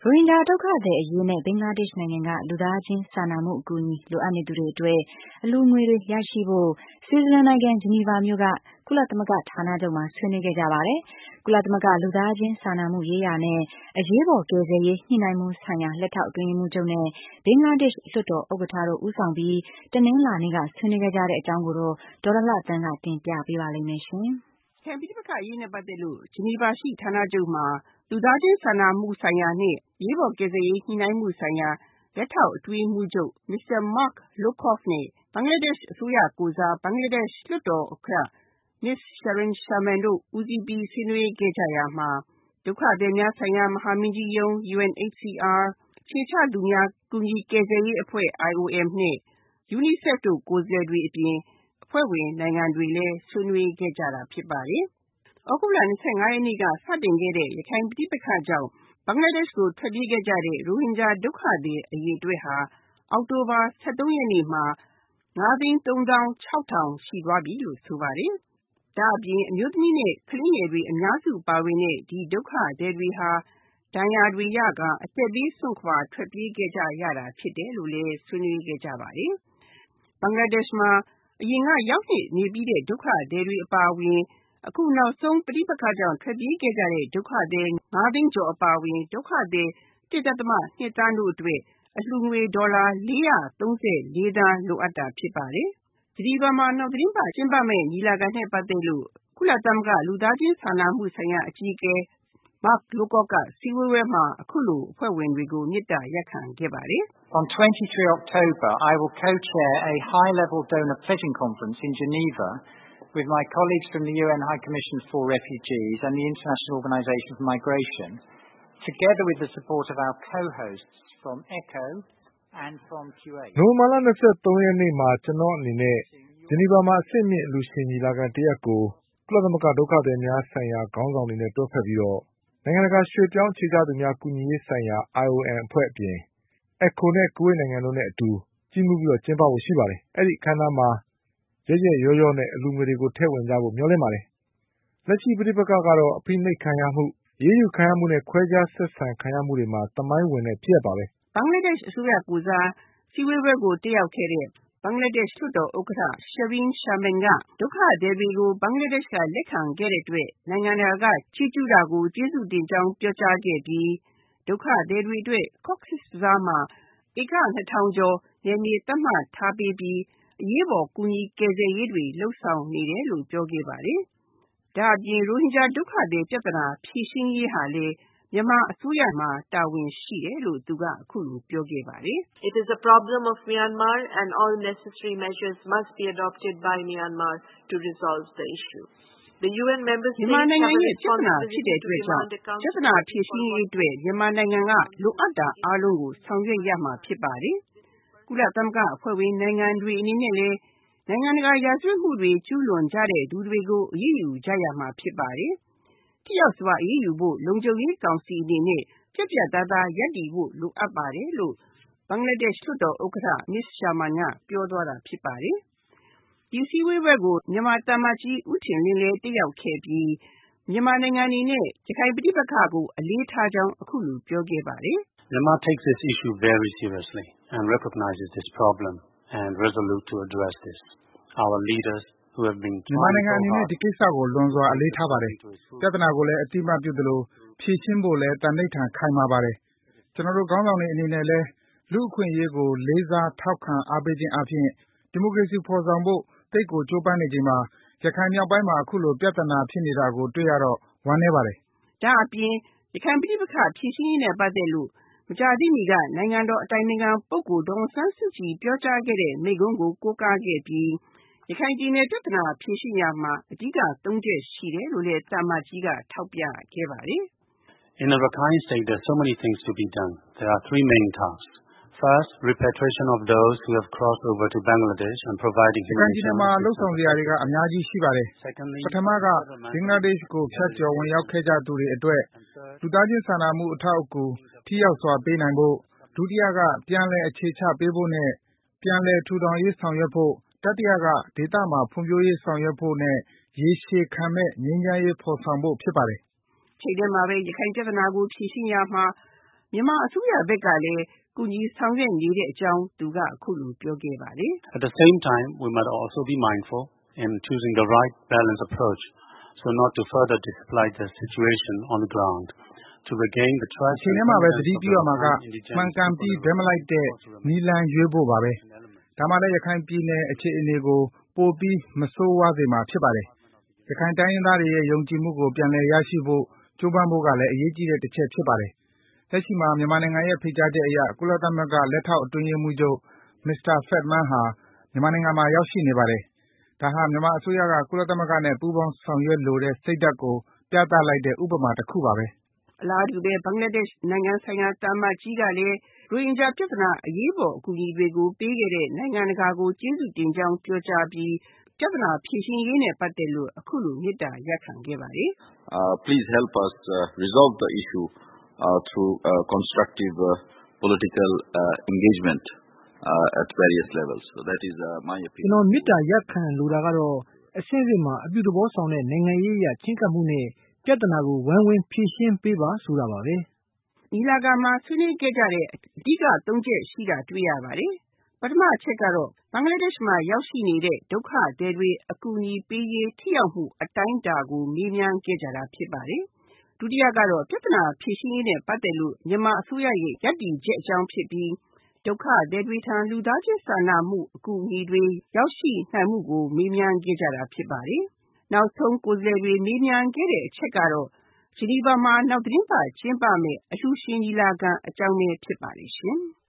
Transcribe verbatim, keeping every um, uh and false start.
ရိုဟင်ဂျာဒုက္ခသည်အရေးနဲ့ဘင်္ဂလားဒေ့ရှ်နိုင်ငံကလူသားချင်းစာနာမှုအကူအညီလိုအပ်နေသူတွေအတွက်အလှူငွေတွေရရှိဖို့ဆွစ်ဇာလန်နိုင်ငံဂျနီဗာမြို့ကကုလသမဂ္ဂဌာနချုပ်မှာဆွေးနွေးခဲ့ကြပါတယ်။ကုလသမဂ္ဂလူသားချင်းစာနာမှုရေးရာနဲ့အရေးပေါ်ကယ်ဆယ်ရေးညှိနှိုင်းမှုဆိုင်ရာလက်ထောက်အတွင်းရေးမှူးချုပ်နဲ့ဘင်္ဂလားဒေ့ရှ်လွှတ်တော်ဥက္ကဋ္ဌတို့ဦးဆောင်ပြီးတနင်္လာနေ့ကဆွေးနွေးခဲ့ကြတဲ့အကြောင်းကိုတော့ဒေါ်လလသန်းကတင်ပြပေးပါလိမ့်မယ်ရှင်။ရခိုင်ပဋိပက္ခအရေးနဲ့ပတ်သက်လို့ဂျနီဗာရှိဌာနချုပ်မှာလူသားချင်းစာနာမှုဆိုင်ရာနဲ့အရေးပေါ်ကယ်ဆယ်ရေးညှိနှိုင်းမှုဆိုင်ရာလက်ထောက်အတွင်းရေးမှူးချုပ် မစ္စတာ Mark Lowcock နဲ့ဘင်္ဂလားဒေ့ရှ်အစိုးရကိုယ်စားဘင်္ဂလားဒေ့ရှ်လွှတ်တော်ဥက္ကဋ္ဌ Miz Sharon Sharman တို့ဦးစီးပြီးဆွေးနွေးခဲ့ကြရာမှာဒုက္ခသည်များဆိုင်ရာမဟာမင်းကြီးရုံး U N H C R အခြေချသူများကူညီကယ်ဆယ်ရေးအဖွဲ့ I O M နဲ့ UNICEF တို့ကိုယ်စားလှယ်တွေအပြင်အဖွဲ့ဝင်နိုင်ငံတွေလည်းဆွေးနွေးခဲ့ကြတာဖြစ်ပါတယ်။သြဂုတ်လ ၂၅ ရက်နေ့ကစတင်ခဲ့တဲ့ရခိုင်ပဋိပက္ခကြောင့်ဘင်္ဂလားဒေ့ရှ်ကိုထွက်ပြေးခဲ့ကြတဲ့ရိုဟင်ဂျာဒုက္ခသည်အရေအတွက်ဟာအောက်တိုဘာ ၁၃ ရက်နေ့မှာ ၅ သိန်း ၃ သောင်း ၆ ထောင်ရှိသွားပြီလို့ဆိုပါတယ်။ဒါအပြင်အမျိုးသမီးနဲ့ကလေးငယ်တွေအများစုပါဝင်တဲ့ဒီဒုက္ခသည်တွေဟာဒဏ်ရာတွေရကာအသက်ဘေးစွန့်ခွာထွက်ပြေးခဲ့ကြရတာဖြစ်တယ်လို့လည်းဆွေးနွေးခဲ့ကြပါတယ်။ဘင်္ဂလားဒေ့ရှ်မှာအရင်ကရောက်နေပြီးတဲ့ဒုက္ခသည်တွေအပါအဝင်အခုနောက်ဆုံးပဋိပက္ခကြောင့်ထွက်ပြေးခဲ့ကြတဲ့ဒုက္ခသည်၅ သိန်းကျော်အပါအဝင်ဒုက္ခသည် ၁.၂ သန်းတို့အတွက်အလှူငွေဒေါ်လာ ၄၃၄ သန်းလိုအပ်တာဖြစ်ပါတယ်။ဂျနီဗာမှာနောက်သီတင်းပတ်ကျင်းပမယ့်ညီလာခံနဲ့ပတ်သက်လို့ကုလသမဂ္ဂလူသားချင်းစာနာမှုဆိုင်ရာအကြီးအကဲ Mark Lowcock ကစည်းဝေးပွဲမှာအခုလိုအဖွဲ့ဝင်တွေကိုမေတ္တာရပ်ခံခဲ့ပါတယ်။ On twenty-three October, I will co-chair a high-level donor pledging conference in Geneva with my colleagues from the U N High Commission for Refugees and the International Organization for Migration, together with the support of our co-hosts from ECHO and from Kuwait. နိုဝင်ဘာလ ၂၃ ရက်နေ့မှာကျွန်တော်အနေနဲ့ဂျနီဗာမှာအဆင့်မြင့်အလှူရှင်ညီလာခံတစ်ရပ်ကိုကုလသမဂ္ဂဒုက္ခသည်များဆိုင်ရာခေါင်းဆောင်တွေနဲ့တွဲဖက်ပြီးတော့နိုင်ငံတကာရွှေ့ပြောင်းအခြေချသူများကူညီရေးဆိုင်ရာ I O M အဖွဲ့အပြင် ECHO နဲ့ Kuwait နိုင်ငံတို့နဲ့အတူကြီးမှုးပြီးတော့ကျင်းပဖို့ရှိပါတယ်။အဲဒီအခမ်းအနားမှာရက်ရက်ရောရောနဲ့အလှူငွေတွေကိုထည့်ဝင်ကြဖို့မျှော်လင့်ပါတယ်။လက်ရှိပဋိပက္ခကတော့အဖိနှိပ်ခံရမှုအရေးယူခံရမှုနဲ့ခွဲခြားဆက်ဆံခံရမှုတွေမှာသမိုင်းဝင်တဲ့ဖြစ်ရပ်ပါပဲ။ဘင်္ဂလားဒေ့ရှ်အစိုးရကိုယ်စားစည်းဝေးပွဲကိုတက်ရောက်ခဲ့တဲ့ဘင်္ဂလားဒေ့ရှ်လွှတ်တော်ဥက္ကဋ္ဌ Sharon Sharman ကဒုက္ခသည်တွေကိုဘင်္ဂလားဒေ့ရှ်ကလက်ခံခဲ့တဲ့အတွက်နိုင်ငံတကာကချီးကျူးတာကိုကျေးဇူးတင်ကြောင်းပြောကြားခဲ့ပြီးဒုက္ခသည်တွေအတွက် Cox's Bazar မှာဧက ၂ ထောင်ကျော်နယ်မြေသတ်မှတ်ထားပေးပြီးအရေးပေါ်ကူညီကယ်ဆယ်ရေးတွေလုပ်ဆောင်နေတယ်လို့ပြောခဲ့ပါတယ်။ဒါအပြင်ရိုဟင်ဂျာဒုက္ခသည်ပြဿနာဖြေရှင်းရေးဟာလည်းမြန်မာအစိုးရမှာတာဝန်ရှိတယ်လို့သူကအခုလိုပြောခဲ့ပါတယ်။ It is a problem of Myanmar and all necessary measures must be adopted by Myanmar to resolve the issue. The U N member states မြန်မာနိုင်ငံရဲ့ပြဿနာဖြစ်တဲ့အတွက်ကြောင့်ပြဿနာဖြေရှင်းရေးအတွက်မြန်မာနိုင်ငံကလိုအပ်တာအားလုံးကိုဆောင်ရွက်ရမှာဖြစ်ပါတယ်။ကုလသမဂ္ဂအဖွဲ့ဝင်နိုင်ငံတွေအနေနဲ့လည်းနိုင်ငံတကာရာဇဝတ်မှုတွေကျူးလွန်ကြတဲ့သူတွေကိုအရေးယူကြရမှာဖြစ်ပါတယ်။ထိရောက်စွာအရေးယူဖို့လုံခြုံရေးကောင်စီအနေနဲ့ပြတ်ပြတ်သားသားရပ်တည်ဖို့လိုအပ်ပါတယ်လို့ဘင်္ဂလားဒေ့ရှ်လွှတ်တော်ဥက္ကဋ္ဌ Miz Sharman ကပြောသွားတာဖြစ်ပါတယ်။ဒီစည်းဝေးပွဲကိုမြန်မာသံအမတ်ကြီးဦးထင်လင်းလည်းတက်ရောက်ခဲ့ပြီးမြန်မာနိုင်ငံအနေနဲ့ရခိုင်ပဋိပက္ခကိုအလေးထားကြောင်းအခုလိုပြောခဲ့ပါတယ်။ Myanmar takes this issue very seriously and recognizes this problem and resolute to address this. Our leaders who have been မြန်မာနိုင်ငံအနေနဲ့ဒီကိစ္စကိုလွန်စွာအလေးထားပါတယ်။ပြဿနာကိုလည်းအတိအမှတ်ပြုသလိုဖြေရှင်းဖို့လည်းတန်ဋိဌာန်ခိုင်မာပါတယ်။ကျွန်တော်တို့ခေါင်းဆောင်တွေအနေနဲ့လည်းလူ့အခွင့်အရေးကိုလေးစားထောက်ခံအားပေးခြင်းအပြင်ဒီမိုကရေစီဖော်ဆောင်ဖို့တိတ်ကိုကြိုးပမ်းနေချိန်မှာရခိုင်မြောက်ပိုင်းမှာအခုလိုပြဿနာဖြစ်နေတာကိုတွေ့ရတော့ဝမ်းနည်းပါတယ်။ဒါအပြင်ရခိုင်ပဋိပက္ခဖြေရှင်းရေးနဲ့ပတ်သက်လို့မကြာသေးမီကနိုင်ငံတော်အတိုင်ပင်ခံပုဂ္ဂိုလ်ဒေါ်အောင်ဆန်းစုကြည်ပြောကြားခဲ့တဲ့မိန့်ခွန်းကိုကိုးကားခဲ့ပြီးရခိုင်ပြည်နယ်ပြဿနာဖြေရှင်းရမှာအဓိကသုံးချက်ရှိတယ်လို့လည်းသံအမတ်ကြီးကထောက်ပြခဲ့ပါတယ်။ In the Rakhine State there are so many things to be done. There are three main tasks. First, repatriation of those who have crossed over to Bangladesh and providing humanitarian assistance. ရခိုင်ပြည်နယ်မှာလှုပ်ဆောင်စရာတွေကအများကြီးရှိပါတယ်။ပထမကဘင်္ဂလားဒေ့ရှ်ကိုဖြတ်ကျော်ဝင်ရောက်ခဲ့ကြသူတွေအတွက်လူသားချင်းစာနာမှုအထောက်အကူထိရောက်စွာပေးနိုင်ဖို့ဒုတိယကပြန်လည်အခြေချပေးဖို့နဲ့ပြန်လည်ထူထောင်ရေးဆောင်ရွက်ဖို့တတိယကဒေသမှာဖွံ့ဖြိုးရေးဆောင်ရွက်ဖို့နဲ့ရေရှည်ခံမဲ့ငြိမ်းချမ်းရေးဖော်ဆောင်ဖို့ဖြစ်ပါတယ်။ချိန်ထဲမှာပဲရခိုင်ပြဿနာကိုဖြေရှင်းရမှာမြန်မာအစိုးရဘက်ကလည်းကူညီဆောင်ရွက်နေတဲ့အကြောင်းသူကအခုလိုပြောခဲ့ပါတယ်။ At the same time, we must also be mindful in choosing the right balanced approach so not to further displace the situation on the ground. To regain the trust အချိန်ထဲမှာပဲသတိပြုရမှာကမှန်ကန်ပြီးဘဲမလိုက်တဲ့နီလန်ရွေးဖို့ပါပဲ။ဒါမှလည်းရခိုင်ပြည်နယ်အခြေအနေကိုပိုပြီးမဆိုးဝါးစေမှာဖြစ်ပါတယ်။ရခိုင်တိုင်းရင်းသားတွေရဲ့ယုံကြည်မှုကိုပြန်လည်ရရှိဖို့ကြိုးပမ်းဖို့ကလည်းအရေးကြီးတဲ့တစ်ချက်ဖြစ်ပါတယ်။လက်ရှိမှာမြန်မာနိုင်ငံရဲ့ဖိတ်ကြားချက်အရကုလသမဂ္ဂလက်ထောက်အတွင်းရေးမှူးချုပ် Mister Fentman ဟာမြန်မာနိုင်ငံမှာရောက်ရှိနေပါတယ်။ဒါဟာမြန်မာအစိုးရကကုလသမဂ္ဂနဲ့ပူးပေါင်းဆောင်ရွက်လိုတဲ့စိတ်ဓာတ်ကိုပြသလိုက်တဲ့ဥပမာတစ်ခုပါပဲ။အလားတူပဲဘင်္ဂလားဒေ့ရှ်နိုင်ငံဆိုင်ရာတာမတ်ကြီးကလည်းရိုဟင်ဂျာပြဿနာအရေးပေါ်အကူအညီတွေကိုပေးခဲ့တဲ့နိုင်ငံတကာကိုကျေးဇူးတင်ကြောင်းပြောကြားပြီးပြဿနာဖြေရှင်းရေးနဲ့ပတ်သက်လို့အခုလိုမေတ္တာရပ်ခံခဲ့ပါတယ်။ uh, Please help us uh, resolve the issue uh, through uh, constructive uh, political uh, engagement uh, at various levels. So that is uh, my opinion. ကျွန်တော်မေတ္တာရပ်ခံလိုတာကတော့အဆင့်ဆင့်မှာအပြုသဘောဆောင်တဲ့နိုင်ငံရေးအရချင်းကပ်မှုနဲ့ပြဿနာကိုဝိုင်းဝန်းဖြေရှင်းပေးပါဆိုတာပါပဲ။နီလာကမှာဆွေးနွေးခဲ့ကြတဲ့အဓိကသုံးချက်ရှိတာတွေ့ရပါတယ်။ပထမအချက်ကတော့ဘင်္ဂလားဒေ့ရှ်မှာရောက်ရှိနေတဲ့ဒုက္ခသည်တွေအကူအညီပေးရေးထိရောက်မှုအတိုင်းအတာကိုမေးမြန်းခဲ့ကြတာဖြစ်ပါတယ်။ဒုတိယကတော့ပြဿနာဖြေရှင်းရေးနဲ့ပတ်သက်လို့မြန်မာအစိုးရရဲ့ရပ်တည်ချက်အကြောင်းဖြစ်ပြီးဒုက္ခသည်တွေထံလူသားချင်းစာနာမှုအကူအညီတွေရောက်ရှိနိုင်မှုကိုမေးမြန်းခဲ့ကြတာဖြစ်ပါတယ်။နောက်ဆုံးကိုယ်စားလှယ်တွေမေးမြန်းခဲ့တဲ့အချက်ကတော့ဂျီနီဗာမှာနောက်သတင်းပတ်ကျင်းပမယ့်အလှူရှင်ညီလာခံအကြောင်းပဲဖြစ်ပါတယ်ရှင်။